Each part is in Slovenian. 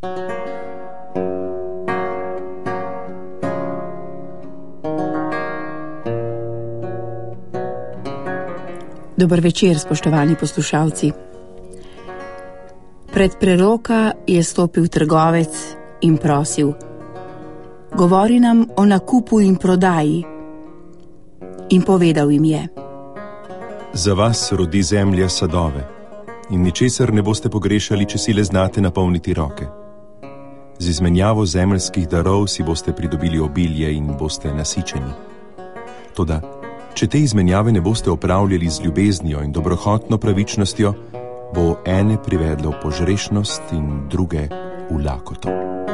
Dober večer, spoštovani poslušalci. Pred preroka je stopil trgovec in prosil: govori nam o nakupu in prodaji. In povedal jim je: za vas rodi zemlja sadove in ničesar ne boste pogrešali, če si le znate napolniti roke. Z izmenjavo zemeljskih darov si boste pridobili obilje in boste nasičeni. Toda, če te izmenjave ne boste opravljali z ljubeznijo in dobrohotno pravičnostjo, bo ene privedlo v požrešnost in druge v lakoto.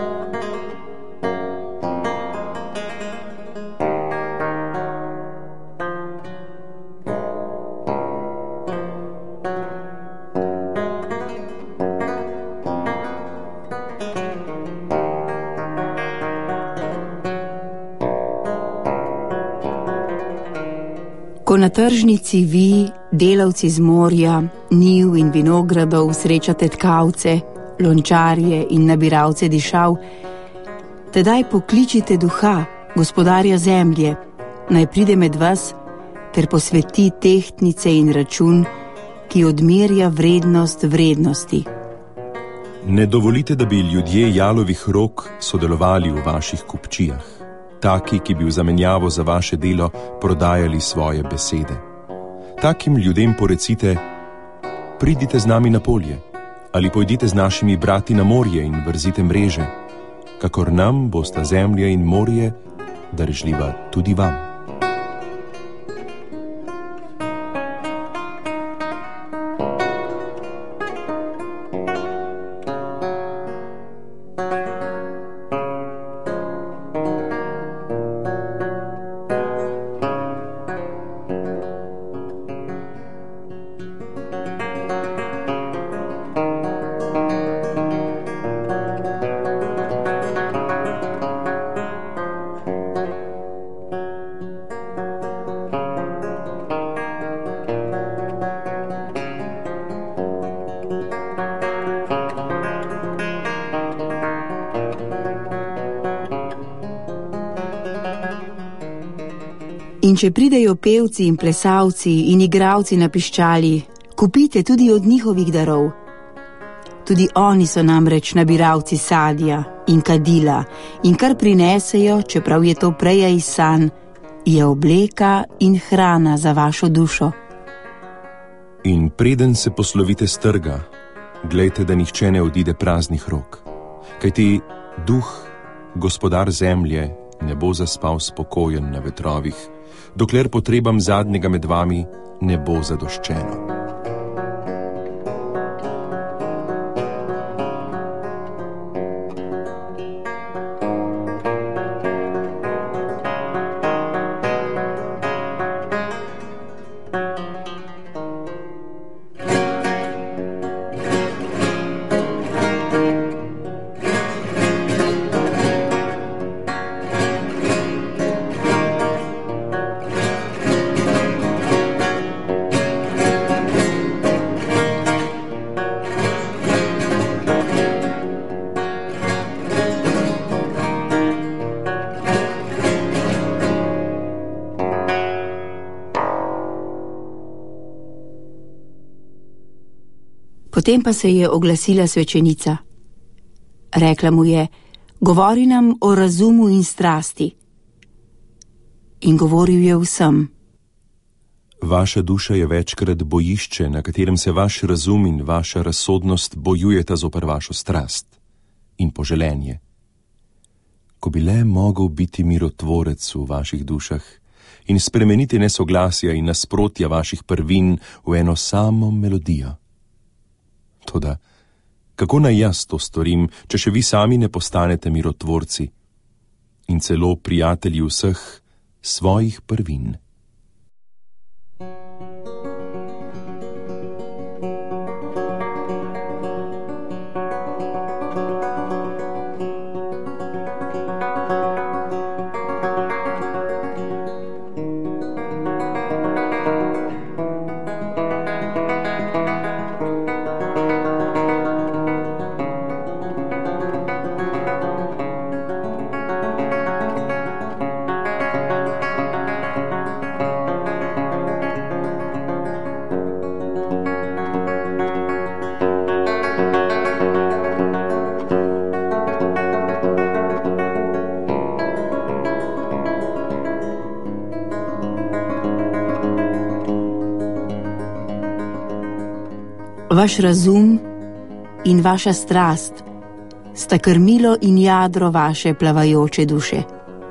Ko na tržnici vi, delavci z morja, njiv in vinogradov, srečate tkavce, lončarje in nabiralce dišav, tedaj pokličite duha, gospodarja zemlje, naj pride med vas ter posveti tehtnice in račun, ki odmerja vrednost vrednosti. Ne dovolite, da bi ljudje jalovih rok sodelovali v vaših kupčijah. Taki, ki bi v zamenjavo za vaše delo prodajali svoje besede. Takim ljudem porecite: pridite z nami na polje, ali pojdite z našimi brati na morje in vrzite mreže, kakor nam bosta zemlja in morje darežljiva tudi vam. In če pridejo pevci in plesalci in igralci na piščali, kupite tudi od njihovih darov. Tudi oni so namreč nabiralci sadja in kadila in kar prinesejo, čeprav je to preja iz sanj, je obleka in hrana za vašo dušo. In preden se poslovite s trga, glejte, da nihče ne odide praznih rok, kajti duh, gospodar zemlje, ne bo zaspal spokojen na vetrovih, dokler potrebam zadnjega med vami ne bo zadoščeno. Potem pa se je oglasila svečenica. Rekla mu je: govori nam o razumu in strasti. In govoril je vsem: vaša duša je večkrat bojišče, na katerem se vaš razum in vaša razsodnost bojujeta zoper vašo strast in poželenje. Ko bi le mogel biti mirotvorec v vaših dušah in spremeniti nesoglasja in nasprotja vaših prvin v eno samo melodijo. Toda, kako naj jaz to storim, če še vi sami ne postanete mirotvorci in celo prijatelji vseh svojih prvin? Vaš razum in vaša strast sta krmilo in jadro vaše plavajoče duše.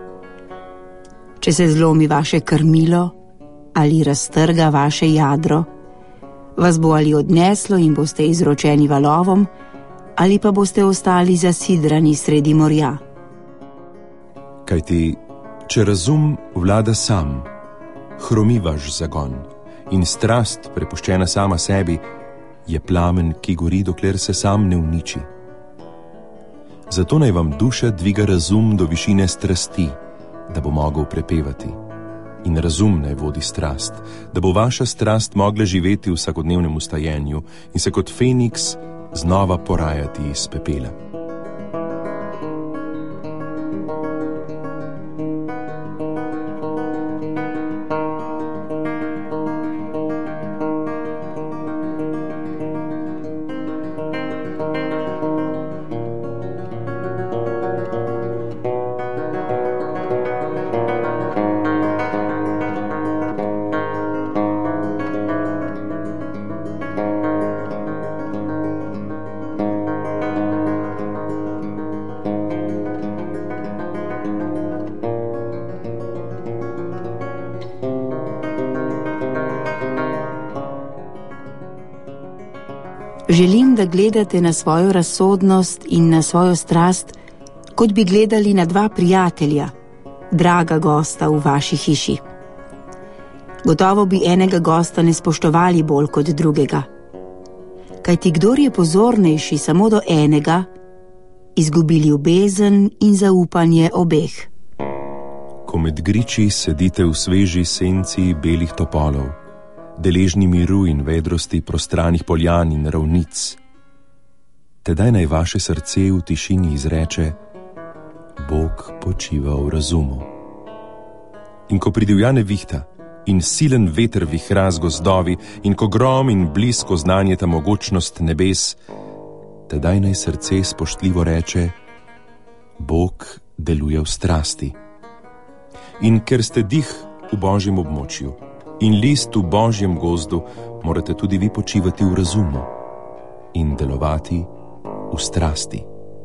Če se zlomi vaše krmilo ali raztrga vaše jadro, vas bo ali odneslo in boste izročeni valovom, ali pa boste ostali zasidrani sredi morja. Kajti, če razum vlada sam, hromi vaš zagon in strast, prepuščena sama sebi, je plamen, ki gori, dokler se sam ne uniči. Zato naj vam duša dviga razum do višine strasti, da bo mogel prepevati. In razum naj vodi strast, da bo vaša strast mogla živeti v vsakodnevnem vstajenju in se kot Feniks znova porajati iz pepela. Želim, da gledate na svojo razsodnost in na svojo strast, kot bi gledali na dva prijatelja, draga gosta v vaši hiši. Gotovo bi enega gosta ne spoštovali bolj kot drugega. Kajti kdor je pozornejši samo do enega, izgubi ljubezen in zaupanje obeh. Ko med griči sedite v sveži senci belih topolov, deležni miru in vedrosti prostranih poljan in ravnic, tedaj naj vaše srce v tišini izreče: Bog počiva v razumu. In ko pridivja nevihta in silen veter vihra z gozdovi in ko grom in blisko znanjeta mogočnost nebes, tedaj naj srce spoštljivo reče: Bog deluje v strasti. In ker ste dih v Božjem območju in list v Božjem gozdu, morate tudi vi počivati v razumu in delovati v strasti.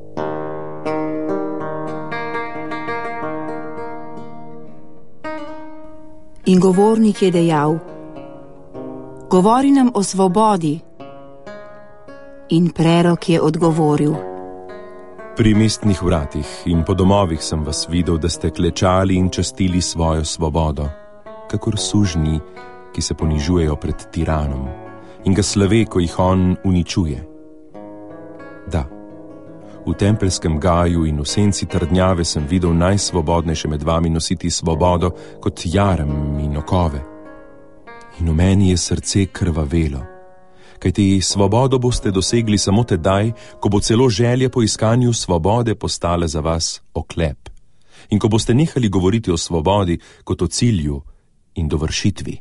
In govornik je dejal: Govori nam o svobodi. In prerok je odgovoril: Pri mestnih vratih in po domovih sem vas videl, da ste klečali in častili svojo svobodo, kakor sužnji, ki se ponižujejo pred tiranom in ga slave, ko jih on uničuje. Da, v tempelskem gaju in v senci trdnjave sem videl najsvobodnejše med vami nositi svobodo kot jarem in okove. In v meni je srce krvavelo, kajti svobodo boste dosegli samo tedaj, ko bo celo želja po iskanju svobode postala za vas oklep in ko boste nehali govoriti o svobodi kot o cilju in dovršitvi.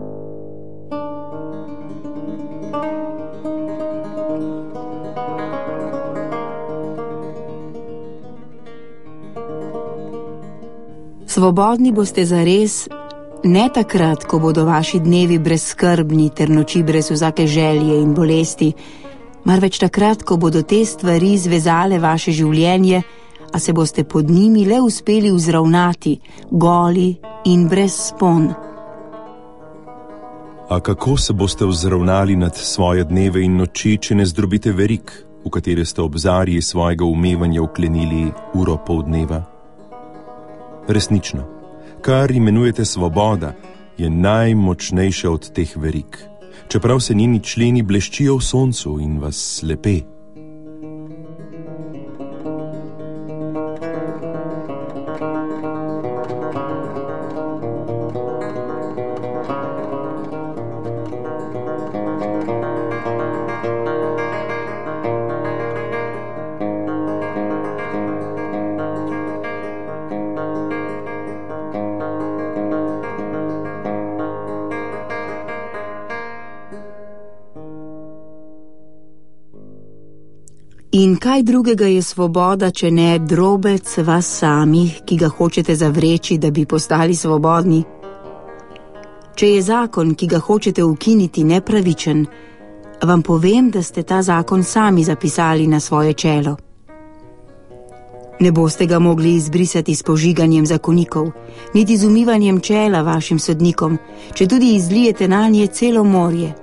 Svobodni boste zares ne takrat, ko bodo vaši dnevi brezskrbni ter noči brez vsake želje in bolesti, marveč takrat, ko bodo te stvari zvezale vaše življenje, a se boste pod njimi le uspeli vzravnati, goli in brez spon. A kako se boste vzravnali nad svoje dneve in noči, če ne zdrobite verik, v katere ste ob zarji svojega umevanja vklenili uro poldneva? Resnično, kar imenujete svoboda, je najmočnejša od teh verik, čeprav se njeni členi bleščijo v soncu in vas slepe. In kaj drugega je svoboda, če ne drobec vas samih, ki ga hočete zavreči, da bi postali svobodni? Če je zakon, ki ga hočete ukiniti, nepravičen, vam povem, da ste ta zakon sami zapisali na svoje čelo. Ne boste ga mogli izbrisati s požiganjem zakonikov, niti z umivanjem čela vašim sodnikom, če tudi izlijete nanje celo morje.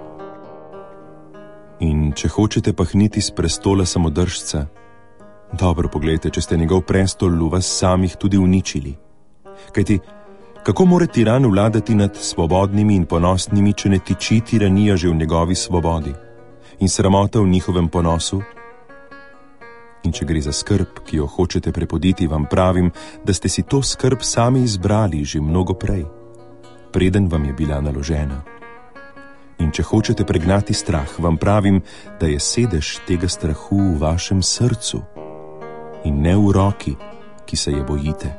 In če hočete pahniti s prestola samodržca, dobro poglejte, če ste njegov prestol v vas samih tudi uničili. Kajti, kako more tiran vladati nad svobodnimi in ponosnimi, če ne tiči tiranija že v njegovi svobodi in sramota v njihovem ponosu? In če gre za skrb, ki jo hočete prepoditi, vam pravim, da ste si to skrb sami izbrali že mnogo prej, preden vam je bila naložena. In če hočete pregnati strah, vam pravim, da je sedež tega strahu v vašem srcu in ne v roki, ki se je bojite.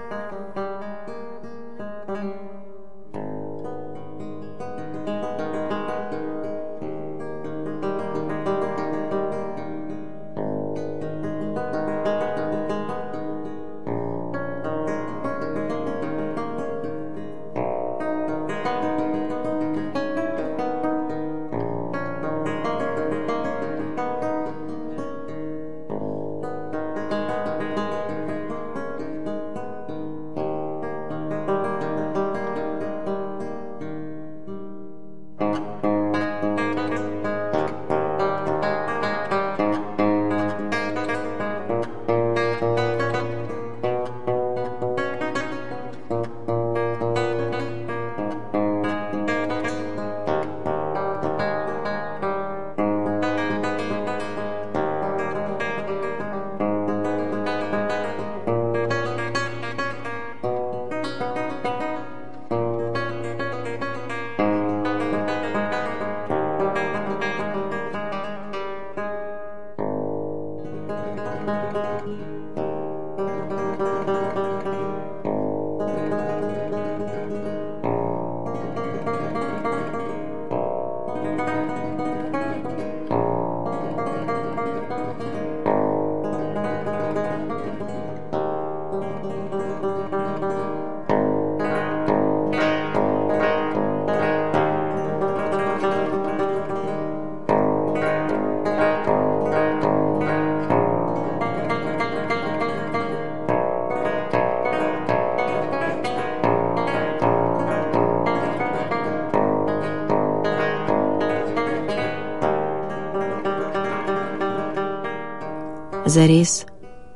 Zares,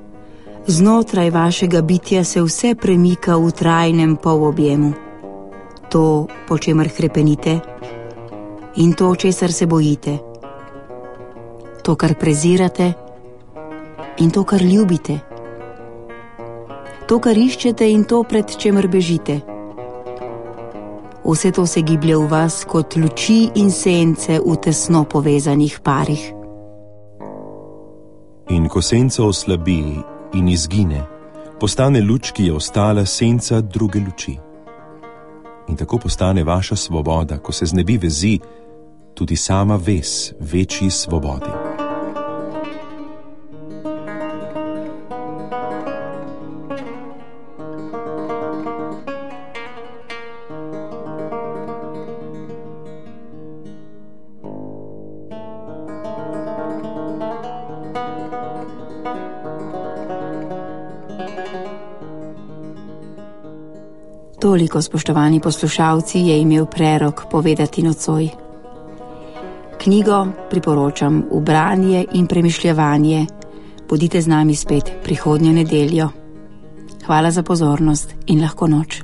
znotraj vašega bitja se vse premika v trajnem polobjemu. To, po čemer hrepenite, in to, česar se bojite. To, kar prezirate, in to, kar ljubite. To, kar iščete, in to, pred čemer bežite. Vse to se giblje v vas kot luči in sence v tesno povezanih parih. In ko senca oslabi in izgine, postane luč, ki je ostala, senca druge luči. In tako postane vaša svoboda, ko se znebi vezi, tudi sama vez večji svobodi. Toliko, spoštovani poslušalci, je imel prerok povedati nocoj. Knjigo priporočam v branje in premišljevanje. Bodite z nami spet prihodnjo nedeljo. Hvala za pozornost in lahko noč.